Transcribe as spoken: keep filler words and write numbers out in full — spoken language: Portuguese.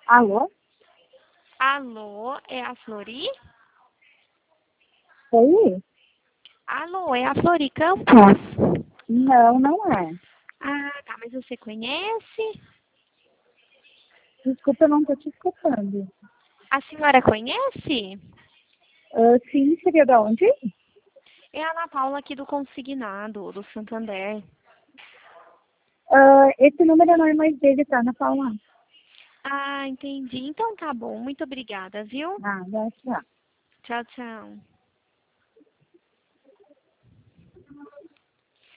Alô? Alô, é a Flori? Oi? Alô, é a Flori Campos? Não, não é. Ah, tá, mas você conhece? Desculpa, eu não tô te escutando. A senhora conhece? Ah, sim, seria da onde? É a Ana Paula aqui do Consignado, do Santander. Ah, esse número não é mais dele, tá, Ana Paula? Ah, entendi. Então tá bom, muito obrigada, viu? Nada, tchau. Tchau, tchau.